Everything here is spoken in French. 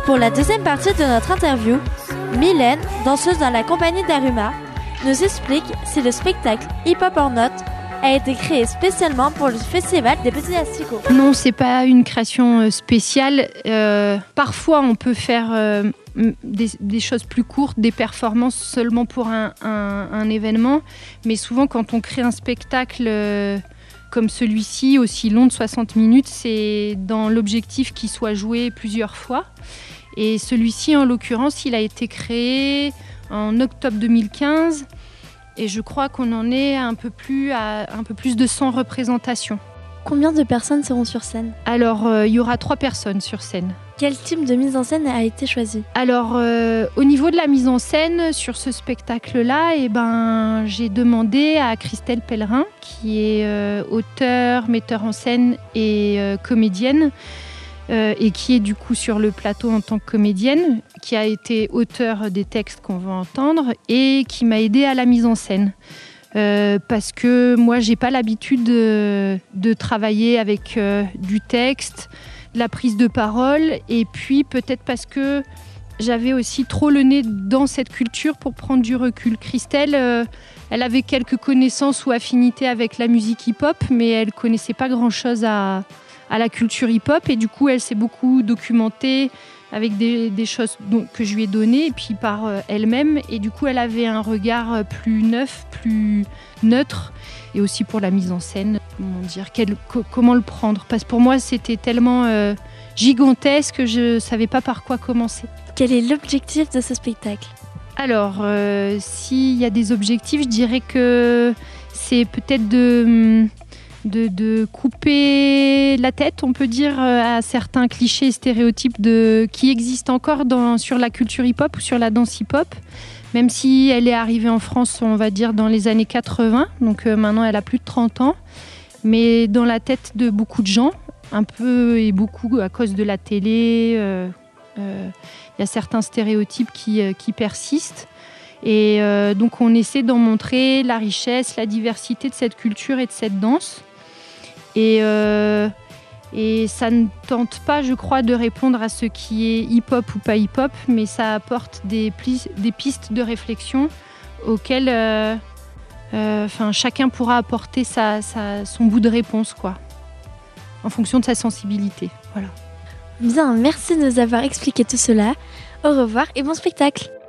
Pour la deuxième partie de notre interview, Mylène, danseuse dans la compagnie d'Aruma, nous explique si le spectacle Hip Hop or Not a été créé spécialement pour le Festival des Petits Asticots. Non, c'est pas une création spéciale. Parfois, on peut faire des choses plus courtes, des performances seulement pour un événement. Mais souvent, quand on crée un spectacle comme celui-ci, aussi long de 60 minutes, c'est dans l'objectif qu'il soit joué plusieurs fois. Et celui-ci, en l'occurrence, il a été créé en octobre 2015. Et je crois qu'on en est à un peu plus de 100 représentations. Combien de personnes seront sur scène ? Alors, il y aura 3 personnes sur scène. Quel type de mise en scène a été choisi ? Alors, au niveau de la mise en scène, sur ce spectacle-là, j'ai demandé à Christelle Pellerin, qui est auteure, metteur en scène et comédienne, et qui est du coup sur le plateau en tant que comédienne, qui a été auteure des textes qu'on va entendre et qui m'a aidée à la mise en scène. Parce que moi, j'ai pas l'habitude de travailler avec du texte, de la prise de parole, et puis peut-être parce que j'avais aussi trop le nez dans cette culture pour prendre du recul. Christelle, elle avait quelques connaissances ou affinités avec la musique hip-hop, mais elle connaissait pas grand-chose à la culture hip-hop, et du coup elle s'est beaucoup documentée avec des choses que je lui ai données, et puis par elle-même, et du coup elle avait un regard plus neuf, plus neutre, et aussi pour la mise en scène, comment le prendre, parce que pour moi c'était tellement gigantesque que je savais pas par quoi commencer. Quel est l'objectif de ce spectacle ? Alors, s'il y a des objectifs, je dirais que c'est peut-être de couper la tête, on peut dire, à certains clichés et stéréotypes qui existent encore sur la culture hip-hop ou sur la danse hip-hop, même si elle est arrivée en France, on va dire, dans les années 80, donc maintenant elle a plus de 30 ans, mais dans la tête de beaucoup de gens, un peu et beaucoup à cause de la télé, il y a certains stéréotypes qui persistent. Et donc on essaie d'en montrer la richesse, la diversité de cette culture et de cette danse. Et ça ne tente pas, je crois, de répondre à ce qui est hip-hop ou pas hip-hop, mais ça apporte des pistes de réflexion auxquelles chacun pourra apporter son bout de réponse, quoi, en fonction de sa sensibilité. Voilà. Bien, merci de nous avoir expliqué tout cela. Au revoir et bon spectacle.